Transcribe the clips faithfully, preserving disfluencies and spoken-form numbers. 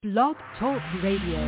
Blog Talk Radio.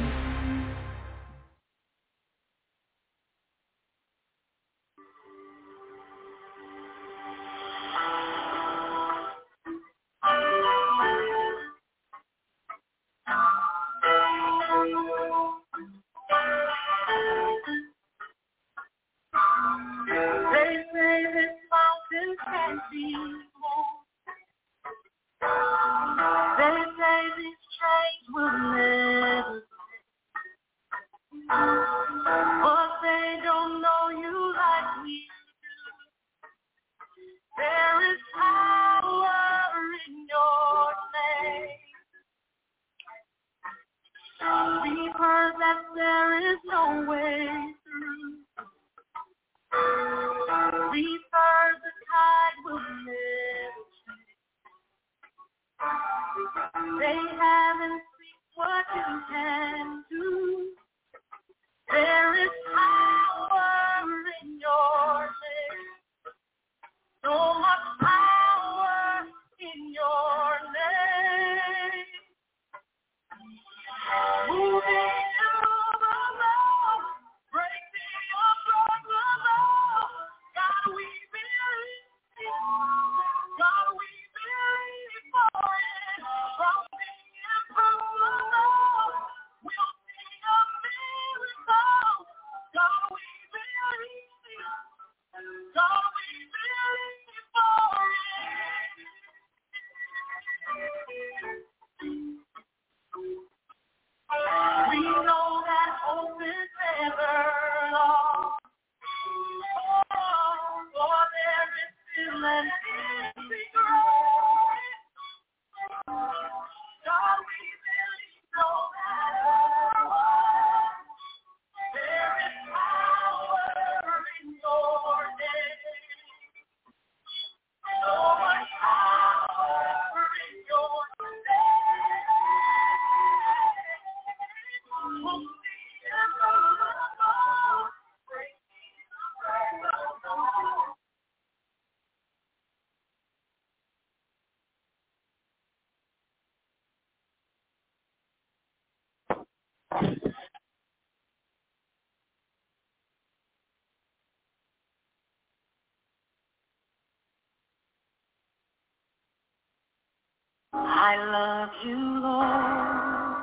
I love you, Lord,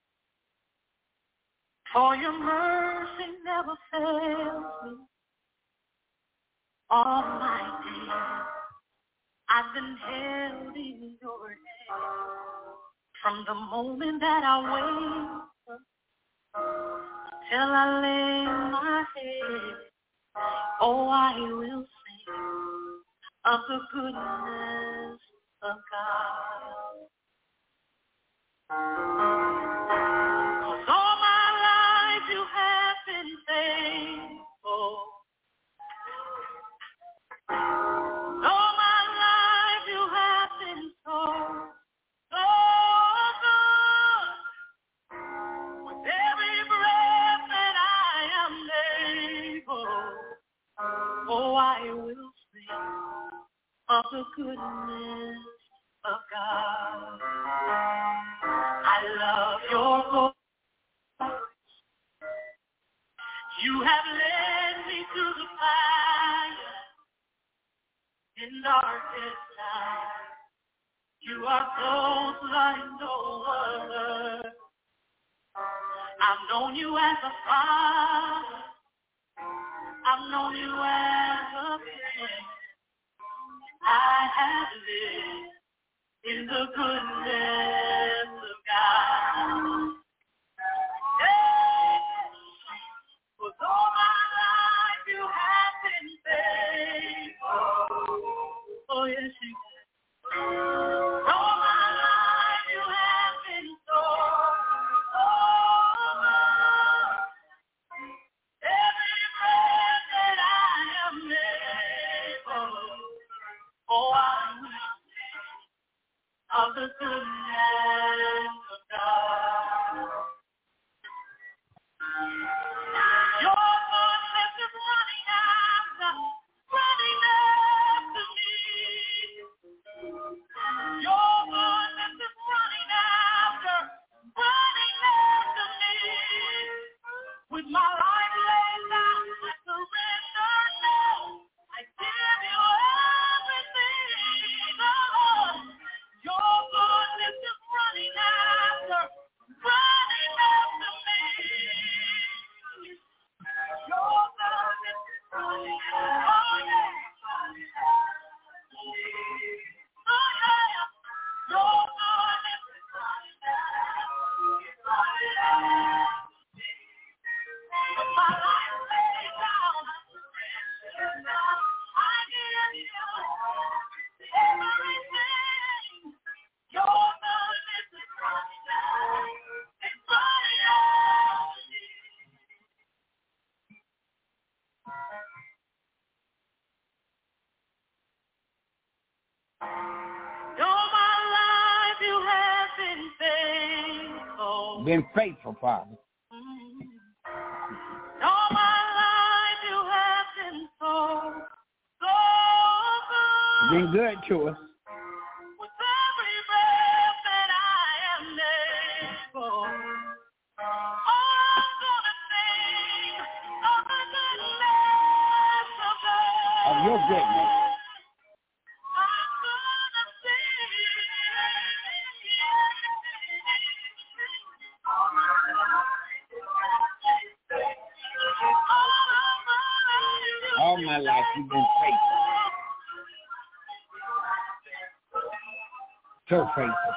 for your mercy never fails me. All my days I've been held in your hand. From the moment that I wake up till I lay my head, oh, I will sing of the goodness of God. 'Cause all my life you have been faithful. All my life you have been so, so good. With every breath that I am able, oh, I will sing of the goodness of God. I love your voice. You have led me through the fire in darkest night. You are close like no other. I've known you as a father. I've known you as a friend. I have lived in the goodness of God. Yes, for all my life you have been faithful. Oh yes, you have. All my life you have been so, so good. Every breath that I am able, oh, I will sing of the goodness Been faithful, Father. All my life you have been so, so good. Been good to us. With every breath that I am able, I'm gonna sing of the goodness of God. Of your goodness. I'm gonna sing. All my life you've been faithful. So faithful.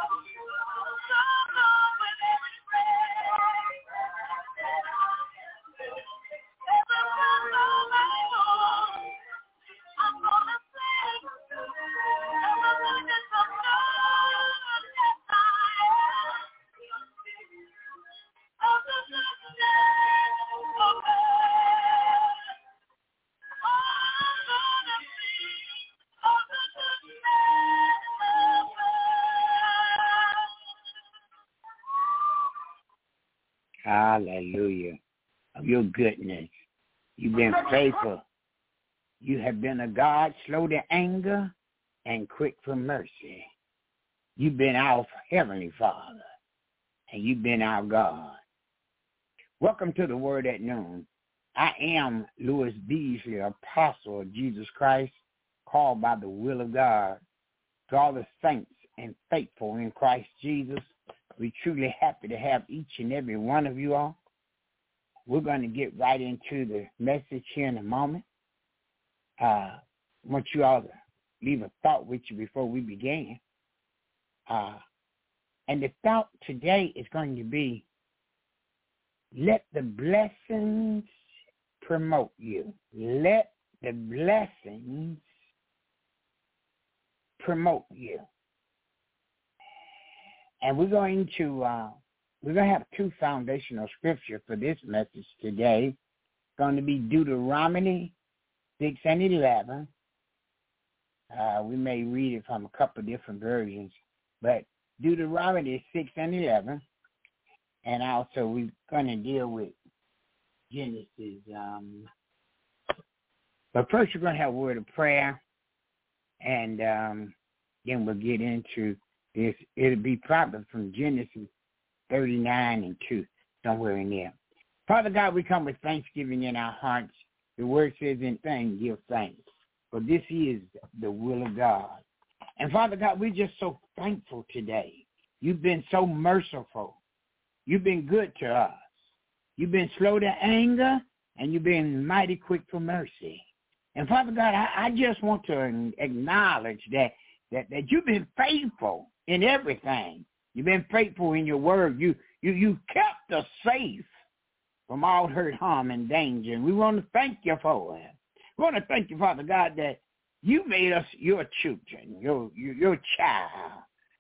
Hallelujah. Of your goodness. You've been faithful. You have been a God slow to anger and quick for mercy. You've been our Heavenly Father, and you've been our God. Welcome to the Word at Noon. I am Louis Beasley, apostle of Jesus Christ, called by the will of God to all the saints and faithful in Christ Jesus. We're truly happy to have each and every one of you all. We're going to get right into the message here in a moment. Uh, I want you all to leave a thought with you before we begin. Uh, and the thought today is going to be, let the blessings promote you. Let the blessings promote you. And we're going to uh, we're going to have two foundational scriptures for this message today. It's going to be Deuteronomy six and eleven. Uh, we may read it from a couple of different versions, but Deuteronomy six and eleven. And also we're going to deal with Genesis. Um, but first we're going to have a word of prayer, and um, then we'll get into this. It'll be probably from Genesis thirty-nine and two, somewhere in there. Father God, we come with thanksgiving in our hearts. The word says, in things give thanks, for this is the will of God. And Father God, we're just so thankful today. You've been so merciful. You've been good to us. You've been slow to anger, and you've been mighty quick for mercy. And Father God, I, I just want to acknowledge that, that, that you've been faithful in everything. You've been faithful in your word. You, you, you kept us safe from all hurt, harm, and danger. And we want to thank you for it. We want to thank you, Father God, that you made us your children, your, your, your child.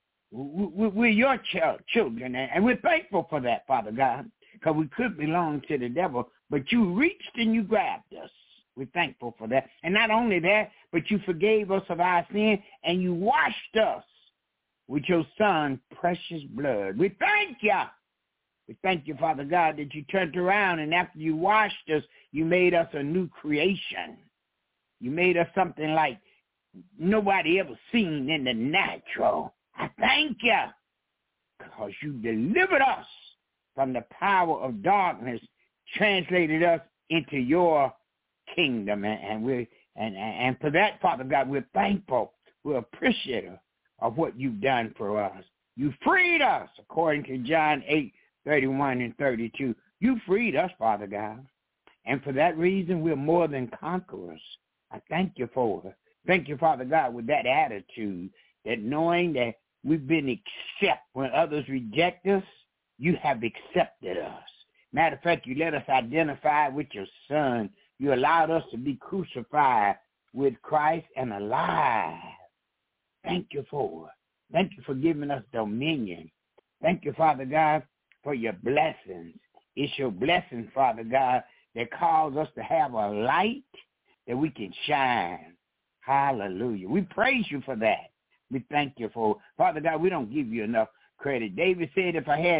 We're your ch- children, and we're thankful for that, Father God, because we could belong to the devil, but you reached and you grabbed us. We're thankful for that. And not only that, but you forgave us of our sin, and you washed us with your Son's precious blood. We thank you. We thank you, Father God, that you turned around, and after you washed us, you made us a new creation. You made us something like nobody ever seen in the natural. I thank you because you delivered us from the power of darkness, translated us into your kingdom. And, and, we and, and for that, Father God, we're thankful. We're appreciative of what you've done for us. You freed us, according to John eight, thirty-one and thirty-two. You freed us, Father God. And for that reason, we're more than conquerors. I thank you for it. Thank you, Father God, with that attitude, that knowing that we've been accepted when others reject us, you have accepted us. Matter of fact, you let us identify with your Son. You allowed us to be crucified with Christ and alive. Thank you for it. Thank you for giving us dominion. Thank you, Father God, for your blessings. It's your blessing, Father God, that calls us to have a light that we can shine. Hallelujah. We praise you for that. We thank you for, Father God, we don't give you enough credit. David said, if I had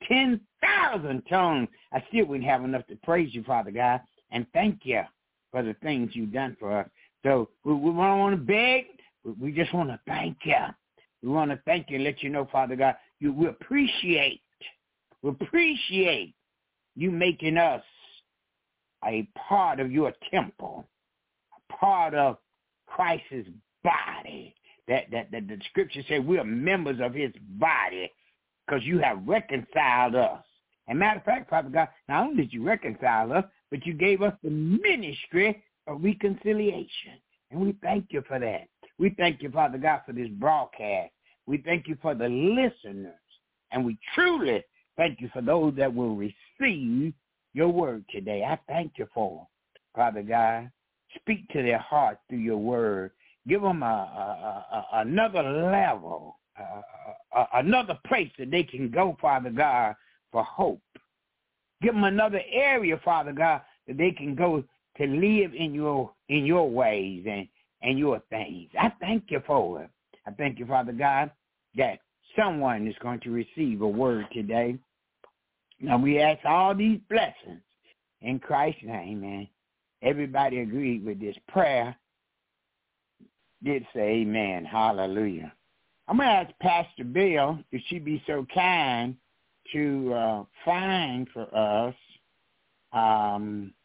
ten thousand tongues, I still wouldn't have enough to praise you, Father God, and thank you for the things you've done for us. So we, we don't want to beg. We just want to thank you. We want to thank you and let you know, Father God, you, we appreciate, we appreciate you making us a part of your temple, a part of Christ's body. That, that, that the scripture said we are members of his body because you have reconciled us. And matter of fact, Father God, not only did you reconcile us, but you gave us the ministry of reconciliation. And we thank you for that. We thank you, Father God, for this broadcast. We thank you for the listeners. And we truly thank you for those that will receive your word today. I thank you for them, Father God. Speak to their hearts through your word. Give them a, a, a, another level, a, a, another place that they can go, Father God, for hope. Give them another area, Father God, that they can go to live in your in your ways and, and your things. I thank you for it. I thank you, Father God, that someone is going to receive a word today. Now we ask all these blessings in Christ's name, man. Everybody agreed with this prayer. Did say amen. Hallelujah. I'm going to ask Pastor Bill if she'd be so kind to uh, find for us. Um,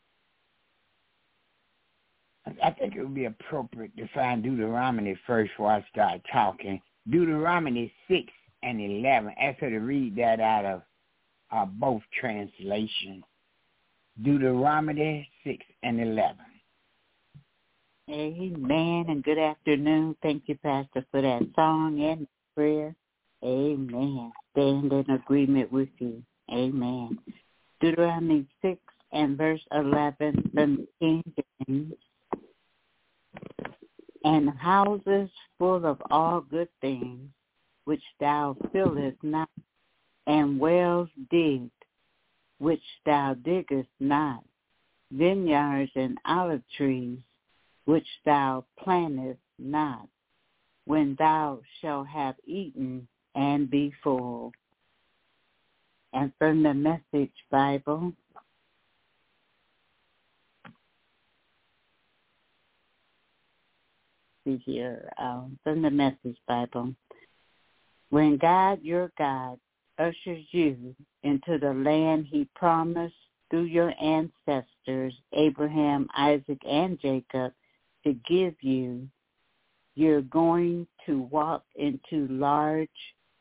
I think it would be appropriate to find Deuteronomy first before I start talking. Deuteronomy six and eleven. Ask her to read that out of uh, both translations. Deuteronomy six and eleven. Amen, and good afternoon. Thank you, Pastor, for that song and prayer. Amen. Stand in agreement with you. Amen. Deuteronomy six and verse eleven from the King James. And houses full of all good things, which thou fillest not, and wells digged, which thou diggest not, vineyards and olive trees, which thou plantest not, when thou shalt have eaten and be full. And from the Message Bible, see here, um, from the Message Bible, when God your God ushers you into the land he promised through your ancestors, Abraham, Isaac, and Jacob, to give you, you're going to walk into large,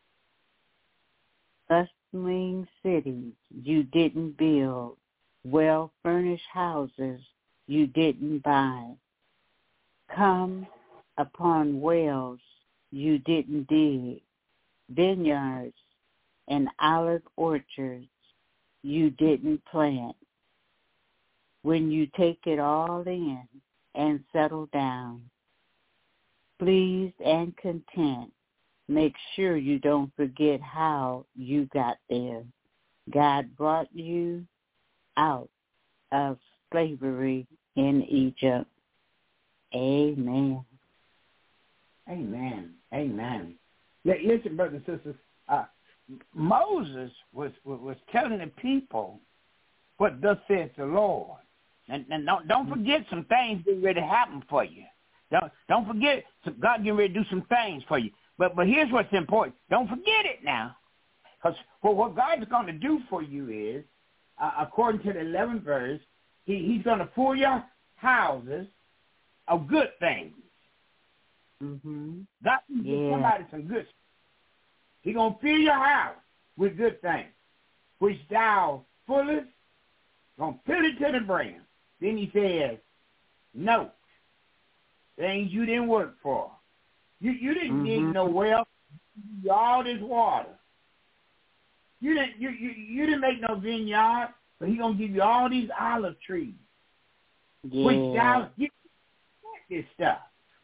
bustling cities you didn't build, well-furnished houses you didn't buy. Come upon wells you didn't dig, vineyards and olive orchards you didn't plant. When you take it all in and settle down, pleased and content, make sure you don't forget how you got there. God brought you out of slavery in Egypt. Amen. Amen. Amen. Listen, brothers and sisters, uh, Moses was, was was telling the people what thus says the Lord. And, and don't, don't forget some things getting ready to happen for you. Don't don't forget God getting ready to do some things for you. But but here's what's important. Don't forget it now. Because well, what God's going to do for you is, uh, according to the eleventh verse, he, he's going to fill your houses of good things. Mm-hmm. God can give yeah. somebody some good stuff. He's going to fill your house with good things, which thou fullest, going to fill it to the brim. Then he says, no, things you didn't work for. You you didn't dig mm-hmm. no well, all this water. You didn't you, you, you didn't make no vineyard, but he's gonna give you all these olive trees. Yeah. Which thou you this stuff.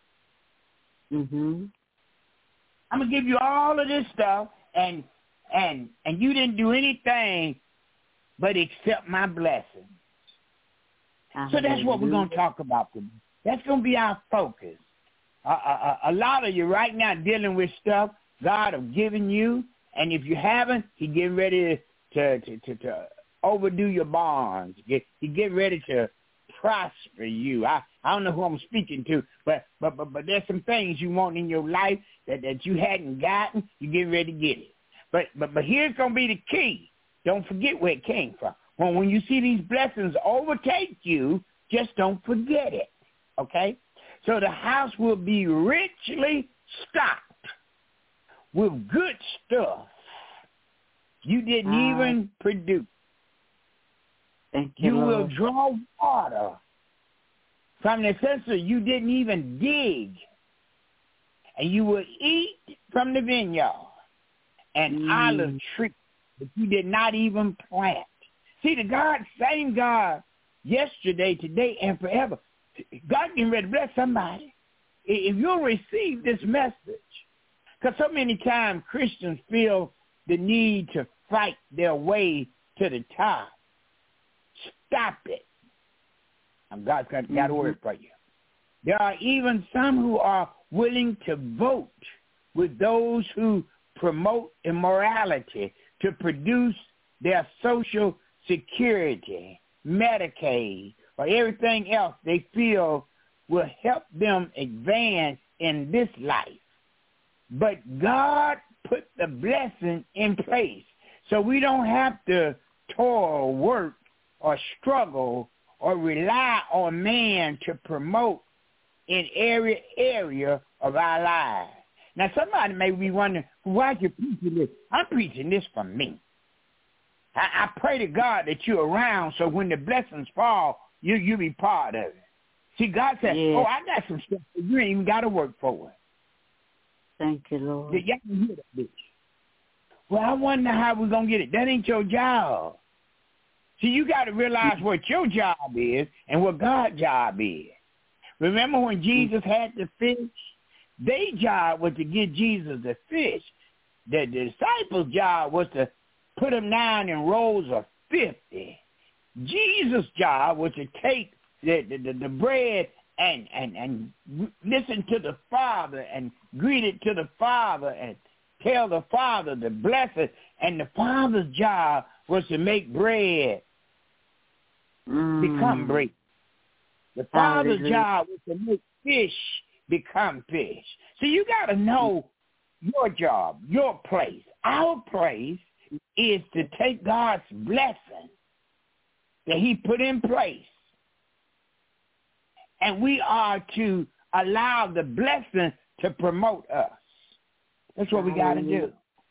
Mhm. I'm gonna give you all of this stuff, and and and you didn't do anything but accept my blessing. So that's what we're going to talk about today. That's going to be our focus. Uh, a, a lot of you right now dealing with stuff God has given you, and if you haven't, He's getting ready to to, to, to overdo your bonds. Get, you get ready to prosper you. I, I don't know who I'm speaking to, but but but but there's some things you want in your life that, that you hadn't gotten. You get ready to get it. But but but here's gonna be the key. Don't forget where it came from. When when you see these blessings overtake you, just don't forget it. Okay? So the house will be richly stocked with good stuff you didn't uh, even produce. Thank you, you Lord. will draw water from the censer you didn't even dig. And you will eat from the vineyard and mm. olive tree that you did not even plant. See, the God, same God, yesterday, today, and forever. God getting ready to bless somebody. If you'll receive this message, because so many times Christians feel the need to fight their way to the top. Stop it. And God's got, got a word for you. There are even some who are willing to vote with those who promote immorality to produce their Social Security, Medicaid, or everything else they feel will help them advance in this life. But God put the blessing in place so we don't have to toil, work, or struggle or rely on man to promote in every area of our lives. Now, somebody may be wondering, why are you preaching this? I'm preaching this for me. I, I pray to God that you're around so when the blessings fall, you you be part of it. See, God said, yeah. oh, I got some stuff. You ain't even got to work for it. Thank you, Lord. Y'all can hear that bitch. Well, I wonder how we're going to get it. That ain't your job. See, you got to realize what your job is and what God's job is. Remember when Jesus had the fish? Their job was to get Jesus the fish. The, the disciples' job was to put them down in rows of fifty. Jesus' job was to take the, the, the, the bread and, and, and listen to the Father and greet it to the Father and tell the Father to bless it. And the Father's job was to make bread mm. become bread. The Father's Hallelujah. job was to make fish become fish. So you got to know your job, your place. Our place is to take God's blessing that he put in place, and we are to allow the blessing to promote us. That's what we got to do.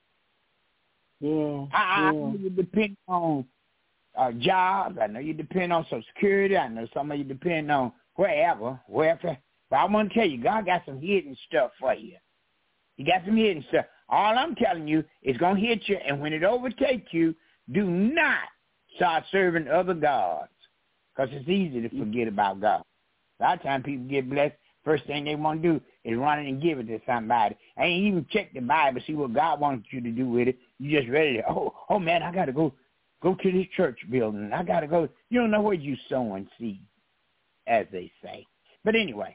Yeah, I, I yeah. know you depend on uh, jobs. I know you depend on Social Security. I know some of you depend on wherever, wherever. But I want to tell you, God got some hidden stuff for you. He got some hidden stuff. All I'm telling you is going to hit you, and when it overtakes you, do not start serving other gods, because it's easy to forget about God. A lot of times people get blessed, first thing they want to do is run in and give it to somebody. I ain't even check the Bible, see what God wants you to do with it. You just ready to, oh, oh man, I got to go go to this church building. I got to go. You don't know where you sowing seed, as they say. But anyway,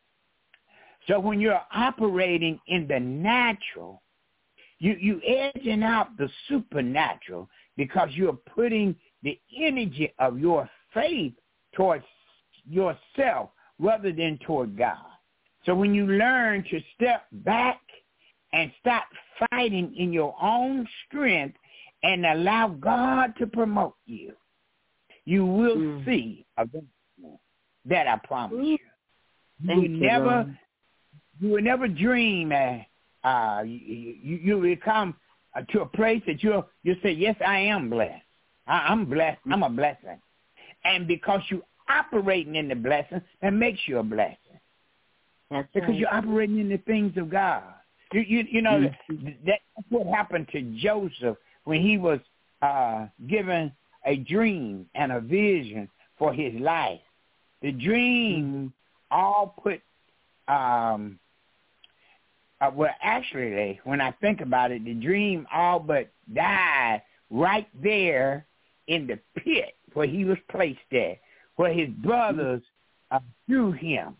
so when you're operating in the natural, you you edging out the supernatural because you're putting the energy of your faith towards yourself rather than toward God. So when you learn to step back and stop fighting in your own strength and allow God to promote you, you will mm. see a blessing. That I promise you. You will never, Lord. you will never dream. Uh, uh, you, you, you will come uh, to a place that you'll you say, yes, I am blessed. I, I'm blessed. I'm a blessing. And because you operating in the blessing, that makes you a blessing. That's because right. you're operating in the things of God. You you, you know mm-hmm. that, that's what happened to Joseph when he was uh, given a dream and a vision for his life. The dream mm-hmm. all put, um, uh, well, actually, when I think about it, the dream all but died right there in the pit where he was placed there, where his brothers uh, threw him.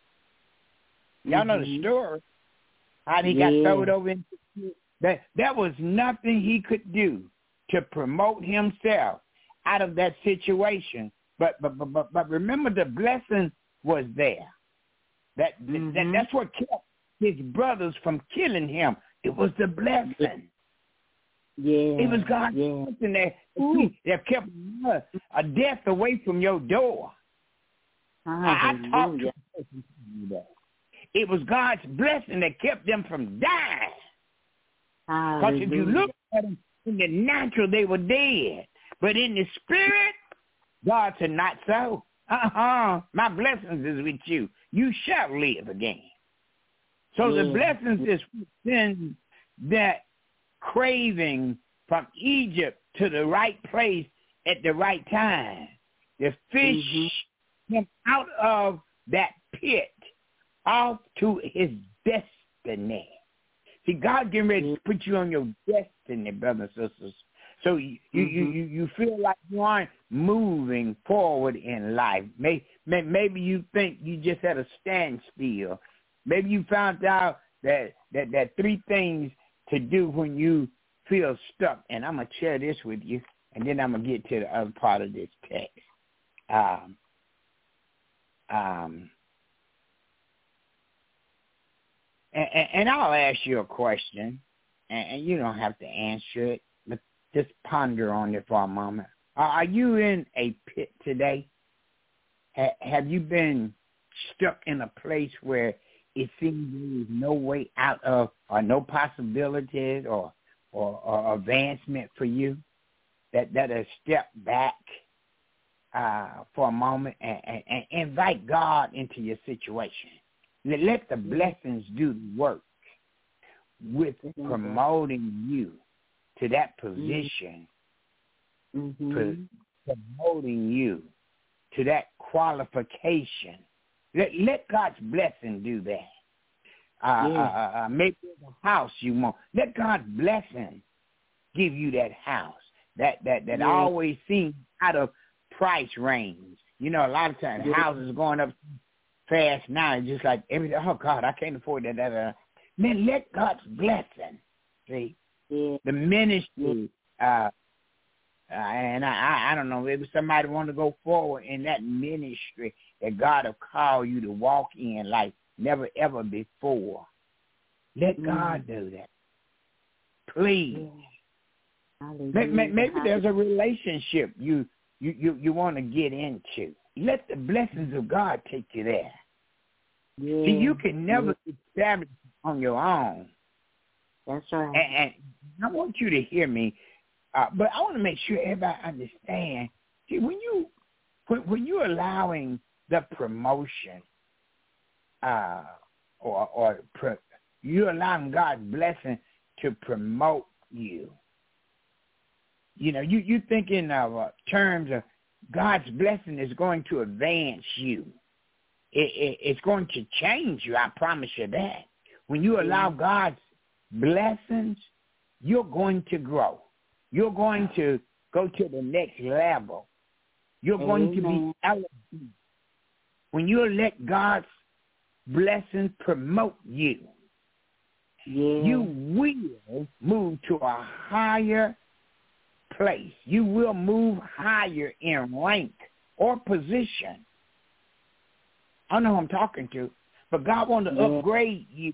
Y'all mm-hmm. know the story, how he yeah. got thrown over into the pit. That, that was nothing he could do to promote himself out of that situation. But but but but, but remember, the blessing was there. That, mm-hmm. that that's what kept his brothers from killing him. It was the blessing. Yeah. It was God's yeah. blessing that, that kept a death away from your door. I, I talked to that. It was God's blessing that kept them from dying. Because if you look at them in the natural, they were dead. But in the spirit, God said, not so. Uh-huh. My blessings is with you. You shall live again. So yeah. the blessings is within that craving from Egypt to the right place at the right time. The fish mm-hmm. came out of that pit off to his destiny. See, God getting ready mm-hmm. to put you on your destiny, brothers and sisters. So you, mm-hmm. you, you, you feel like you aren't moving forward in life. Maybe, maybe you think you just at a standstill. Maybe you found out that, that, that three things to do when you feel stuck. And I'm going to share this with you, and then I'm going to get to the other part of this text. Um, um, and, and I'll ask you a question, and, and you don't have to answer it, but just ponder on it for a moment. Are you in a pit today? Ha- have you been stuck in a place where it seems there is no way out of, or no possibilities or, or, or advancement for you? That that a step back uh, for a moment and, and, and invite God into your situation. Let, let the blessings do the work with promoting you to that position, mm-hmm. pro- promoting you to that qualification. Let, let God's blessing do that. Uh, yeah. uh, uh, maybe the house you want. Let God's blessing give you that house that that that yeah. always seems out of price range. You know, a lot of times yeah. houses are going up fast now. It's just like everything. Oh God, I can't afford that. that, that. Man, let God's blessing. See, yeah. the ministry. Yeah. Uh, Uh, and I, I don't know, maybe somebody want to go forward in that ministry that God will call you to walk in like never, ever before. Let mm. God do that. Please. Yeah. Maybe, maybe there's a relationship you, you, you, you want to get into. Let the blessings of God take you there. Yeah. See, you can never yeah. establish on your own. That's right. And, and I want you to hear me. Uh, but I want to make sure everybody understand. See, when you when, when you're allowing the promotion, uh, or or pro, you're allowing God's blessing to promote you. You know, you you think in uh, terms of God's blessing is going to advance you. It, it, it's going to change you. I promise you that. When you allow God's blessings, you're going to grow. You're going to go to the next level. You're going Amen. to be elevated. When you let God's blessing promote you, yeah. you will move to a higher place. You will move higher in rank or position. I don't know who I'm talking to, but God wants to yeah. upgrade you.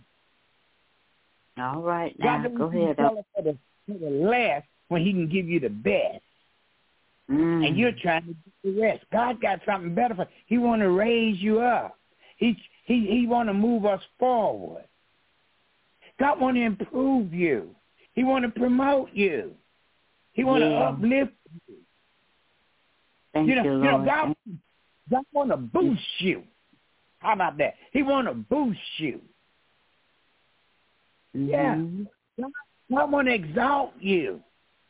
All right, now God go ahead. For the, for the less, when he can give you the best. Mm. And you're trying to do the rest. God got something better for you. He want to raise you up. He he he want to move us forward. God want to improve you. He want to promote you. He want yeah. to uplift you. Thank you know, you, you know God, God want to boost you. How about that? He want to boost you. Mm-hmm. Yeah. God, God want to exalt you.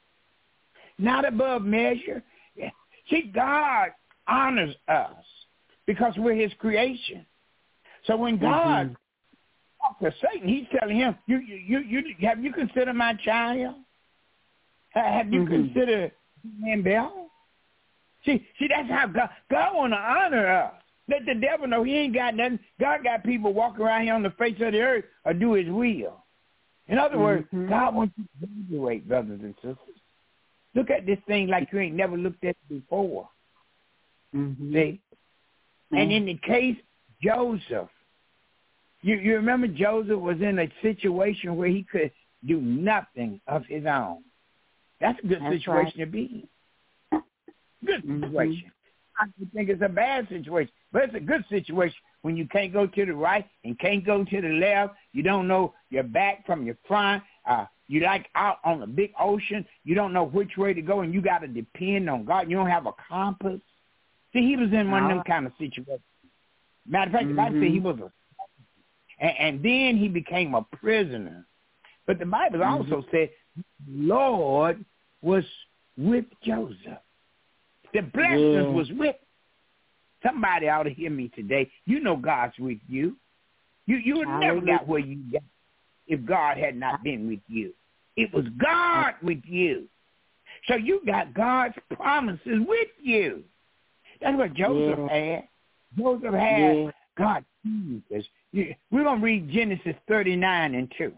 Not above measure. See, God honors us because we're his creation. So when God mm-hmm. talks to Satan, he's telling him, you, you, you, you, have you considered my child? Have you mm-hmm. considered man Bell? See, see, that's how God, God want to honor us. Let the devil know he ain't got nothing. God got people walking around here on the face of the earth or do his will. In other mm-hmm. words, God wants you to graduate, brothers and sisters. Look at this thing like you ain't never looked at it before. Mm-hmm. See? And in the case of Joseph, you, you remember Joseph was in a situation where he could do nothing of his own. That's a good That's situation right. to be in. Good Mm-hmm. situation. I think it's a bad situation, but it's a good situation when you can't go to the right and can't go to the left. You don't know your back from your front. Uh, you like out on a big ocean. You don't know which way to go, and you got to depend on God. You don't have a compass. See, he was in one of them kind of situations. Matter of fact, the Bible Mm-hmm. said he was a, and, and then he became a prisoner. But the Bible Mm-hmm. also said, Lord was with Joseph. The blessings Yeah. was with. Somebody ought to hear me today. You know God's with you. You you would never got where you got if God had not been with you. It was God with you. So you got God's promises with you. That's what Joseph Yeah. had. Joseph had Yeah. God. Jesus. We're going to read Genesis thirty-nine and two.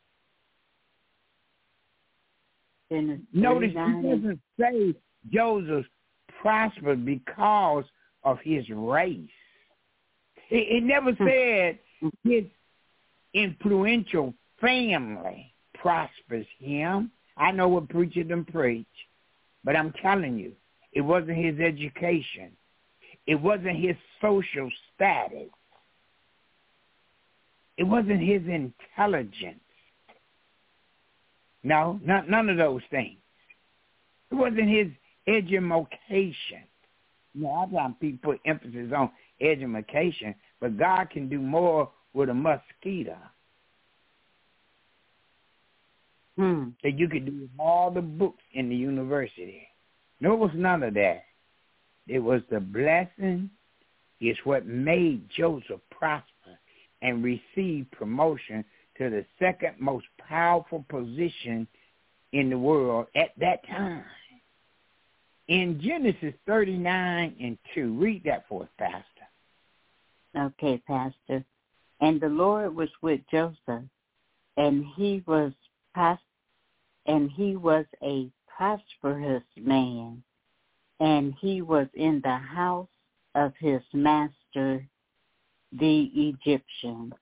Genesis Notice thirty-nine it doesn't say Joseph prospered because of his race. It, it never said his influential family prospers him. I know what preachers them preach, but I'm telling you, it wasn't his education. It wasn't his social status. It wasn't his intelligence. No, not, none of those things. It wasn't his education. You know, I've got people put emphasis on education, but God can do more with a mosquito Hmm. than you could do with all the books in the university. No, it was none of that. It was the blessing is what made Joseph prosper and receive promotion to the second most powerful position in the world at that time. In Genesis thirty-nine and two, read that for us, Pastor. Okay, Pastor. And the Lord was with Joseph, and he was pros- and he was a prosperous man, and he was in the house of his master, the Egyptian.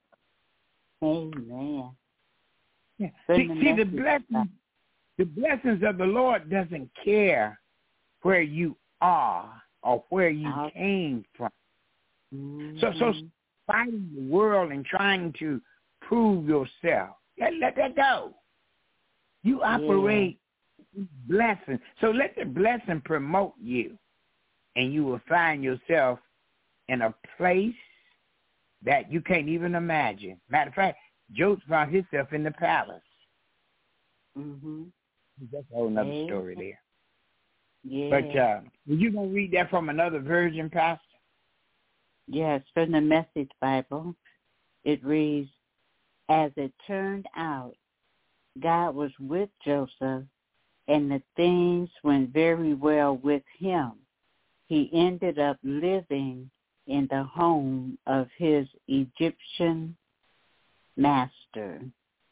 Amen. Yeah. Bring See, the see the message blessings, back. the blessings of the Lord doesn't care where you are or where you Out. came from. Mm-hmm. So, so fighting the world and trying to prove yourself, let, let that go. You operate blessing. So let the blessing promote you, and you will find yourself in a place that you can't even imagine. Matter of fact, Joseph found himself in the palace. Mm-hmm. That's a whole other Yeah. story there. Yeah. But uh, were you going to read that from another version, Pastor? Yes, from the Message Bible. It reads, as it turned out, God was with Joseph, and the things went very well with him. He ended up living in the home of his Egyptian master.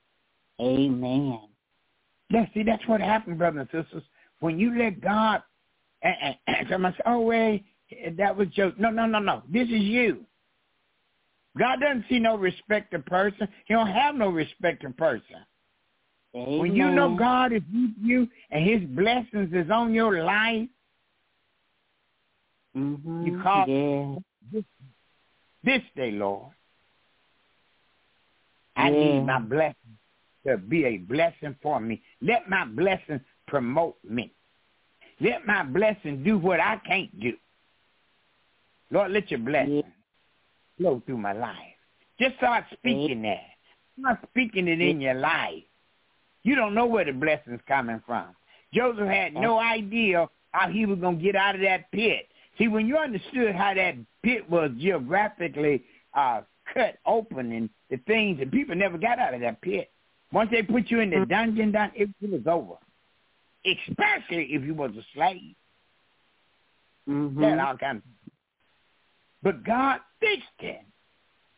Amen. Yeah, see, that's what happened, brothers and sisters. When you let God, and, and, and somebody say, oh, wait, that was Joseph. No, no, no, no. This is you. God doesn't see no respect to person. He don't have no respect to person. Amen. When you know God is with you and his blessings is on your life, mm-hmm. you call yeah. this, this day, Lord, I yeah. need my blessing to be a blessing for me. Let my blessing promote me. Let my blessing do what I can't do. Lord, let your blessing yeah. flow through my life. Just start speaking that. Start speaking it in your life. You don't know where the blessing's coming from. Joseph had no idea how he was going to get out of that pit. See, when you understood how that pit was geographically uh, cut open and the things, and people never got out of that pit. Once they put you in the dungeon, down, it was over. Especially if you was a slave. Mm-hmm. That all kind of. But God fixed it.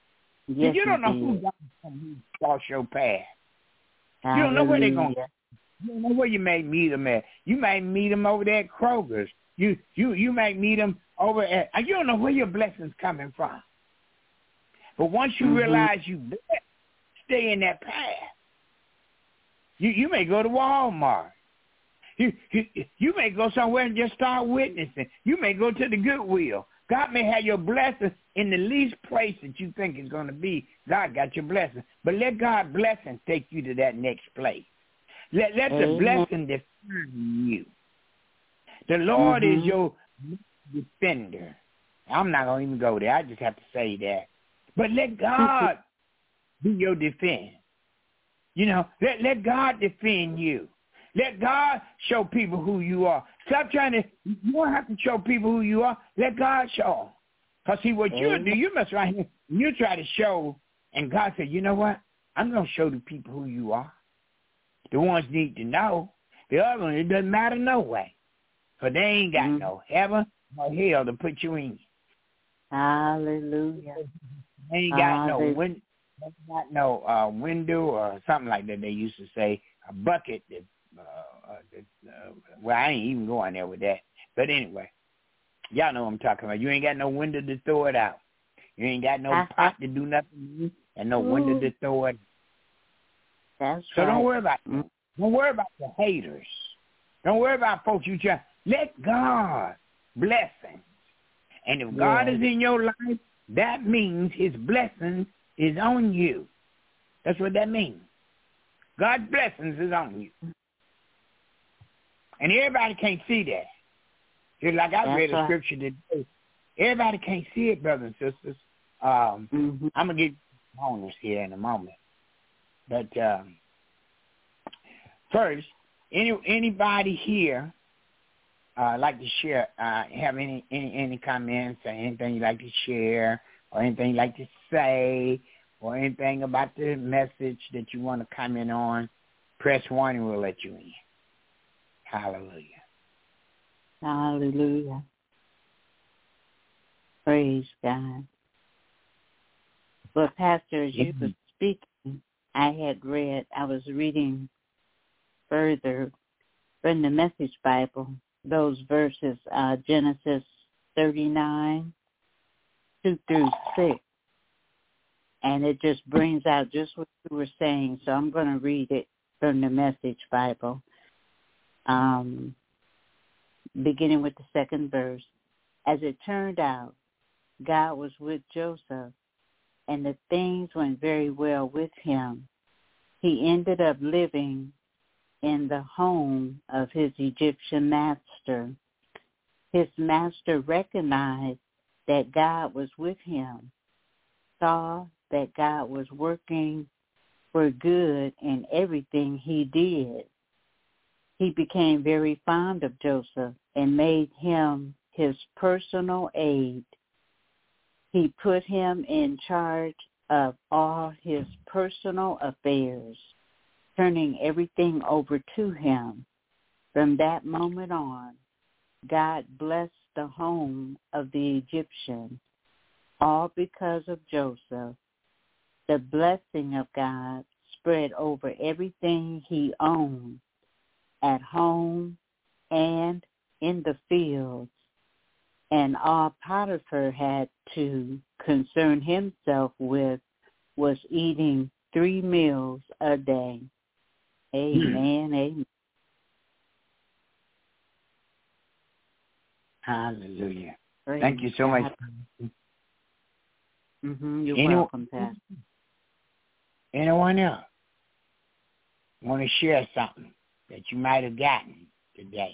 Yes, you don't know did. who God is going to cross your path. You don't know where they're going. You don't know where you may meet them at. You may meet them over there at Kroger's. You you you may meet them over at. You don't know where your blessings coming from. But once you mm-hmm. realize you blessed, stay in that path. You you may go to Walmart. You, you you may go somewhere and just start witnessing. You may go to the Goodwill. God may have your blessing in the least place that you think is going to be. God got your blessing. But let God's blessing take you to that next place. Let, let the blessing define you. The Lord mm-hmm. is your defender. I'm not going to even go there. I just have to say that. But let God be your defense. You know, let, let God defend you. Let God show people who you are. Stop trying to, you don't have to show people who you are. Let God show them. Because see, what you do, you must right here, you try to show, and God said, you know what? I'm going to show the people who you are. The ones need to know. The other one, it doesn't matter no way. Because they ain't got mm-hmm. no heaven or hell to put you in. Hallelujah. They ain't got Hallelujah. no window. They ain't got no uh, window or something like that. They used to say a bucket that Uh, uh, uh, well, I ain't even going there with that. But anyway, y'all know what I'm talking about. You ain't got no window to throw it out. You ain't got no pot to do nothing and no window to throw it. That's so right. don't worry about mm. don't worry about the haters. Don't worry about folks you try. Let God blessings. And if yeah. God is in your life, that means his blessings is on you. That's what that means. God's blessings is on you. And everybody can't see that. Just like I That's read a right. scripture today. Everybody can't see it, brothers and sisters. Um, mm-hmm. I'm going to give bonus here in a moment. But um, first, any anybody here uh, like to share, uh, have any, any, any comments or anything you'd like to share or anything you'd like to say or anything about the message that you want to comment on, press one and we'll let you in. Hallelujah. Hallelujah. Praise God. Well, Pastor, as you were speaking, I had read, I was reading further from the Message Bible, those verses, uh, Genesis thirty-nine, two through six. And it just brings out just what you were saying. So I'm going to read it from the Message Bible. Um, beginning with the second verse. As it turned out, God was with Joseph, and the things went very well with him. He ended up living in the home of his Egyptian master. His master recognized that God was with him, saw that God was working for good in everything he did. He became very fond of Joseph and made him his personal aide. He put him in charge of all his personal affairs, turning everything over to him. From that moment on, God blessed the home of the Egyptian, all because of Joseph. The blessing of God spread over everything he owned, at home and in the fields, and all Potiphar had to concern himself with was eating three meals a day. Amen, amen. Hallelujah. Praise Thank you so God. much. Mm-hmm. You're Any, welcome, Pastor. Anyone else want to share something that you might have gotten today?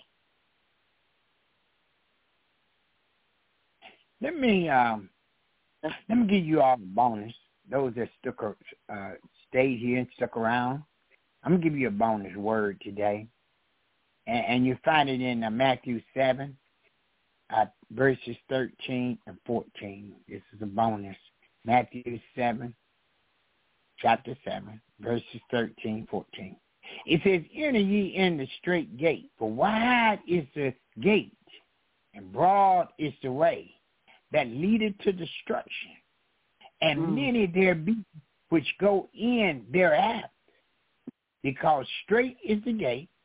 Let me um, let me give you all a bonus. Those that stuck uh, stayed here and stuck around, I'm gonna give you a bonus word today, and, and you find it in uh, Matthew seven, uh, verses thirteen and fourteen. This is a bonus. Matthew seven, chapter seven, verses thirteen, fourteen. It says, "Enter ye in the straight gate, for wide is the gate, and broad is the way that leadeth to destruction, and mm. many there be which go in thereafter. Because straight is the gate,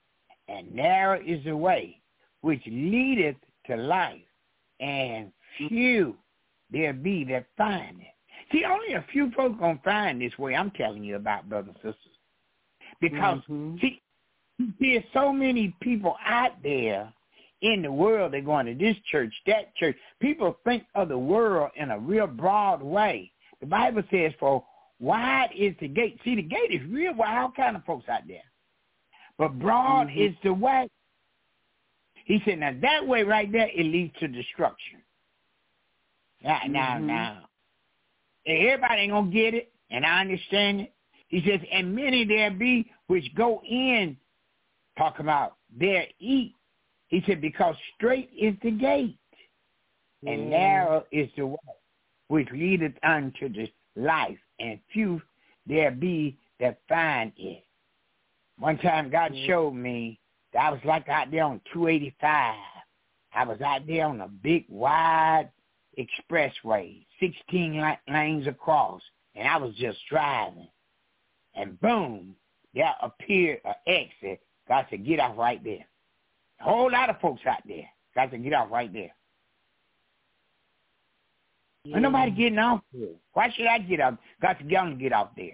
and narrow is the way which leadeth to life, and few there be that find it. See, only a few folks going to find this way I'm telling you about, brothers and sisters. Because, mm-hmm. see, there's so many people out there in the world. They're going to this church, that church. People think of the world in a real broad way. The Bible says, for wide is the gate. See, the gate is real wide. All kind of folks out there. But broad mm-hmm. is the way. He said, now that way right there, it leads to destruction. Now, mm-hmm. now, now. Everybody ain't going to get it, and I understand it. He says, and many there be which go in, talk about their eat. He said, because straight is the gate, yeah. and narrow is the way, which leadeth unto the life, and few there be that find it. One time God yeah. showed me that I was like out there on two eighty-five. I was out there on a big, wide expressway, sixteen lanes across, and I was just driving. And boom, there appeared an exit. God said, get off right there. A whole lot of folks out there. God said, get off right there. Yeah. Ain't nobody getting off there. Why should I get off? God said, get on and get off there.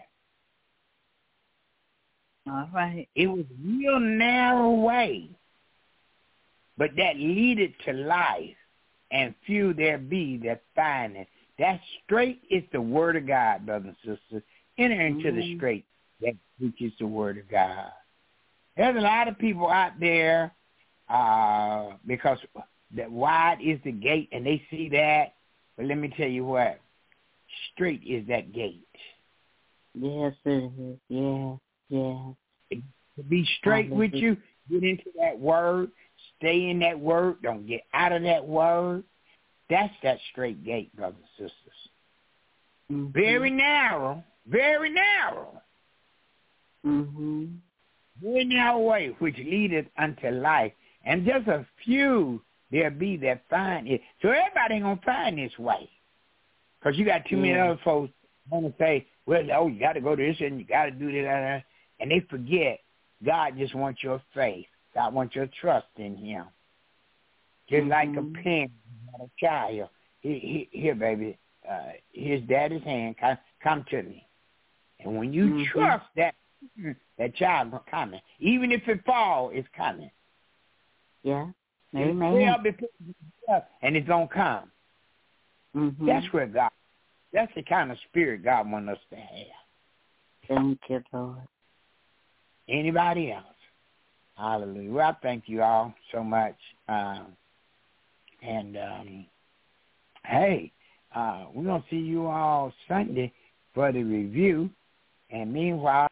All right. It was a real narrow way, but that leaded to life, and few there be that find it. That straight is the word of God, brothers and sisters. Enter into mm-hmm. the straight that preaches the word of God. There's a lot of people out there uh, because that wide is the gate, and they see that. But let me tell you what, straight is that gate. Yes, it is. Yeah, yeah. To be straight with you, get into that word, stay in that word, don't get out of that word. That's that straight gate, brothers and sisters. Mm-hmm. Very narrow, very narrow. Mm-hmm. Very narrow way, which leadeth unto life. And just a few there be that find it. So everybody ain't going to find this way. Because you got too many yeah. other folks want to say, well, oh, you got to go to this and you got to do that. And they forget God just wants your faith. God wants your trust in him. Just mm-hmm. like a parent, a child. Here, here, here baby, uh, here's daddy's hand. Come, come to me. And when you mm-hmm. trust that, that child is coming. Even if it falls, it's coming. Yeah. Amen. And it's going to come. Mm-hmm. That's where God, that's the kind of spirit God wants us to have. Thank you, Lord. Anybody else? Hallelujah. Well, I thank you all so much. Um, and, um, hey, uh, we're going to see you all Sunday for the review. And meanwhile,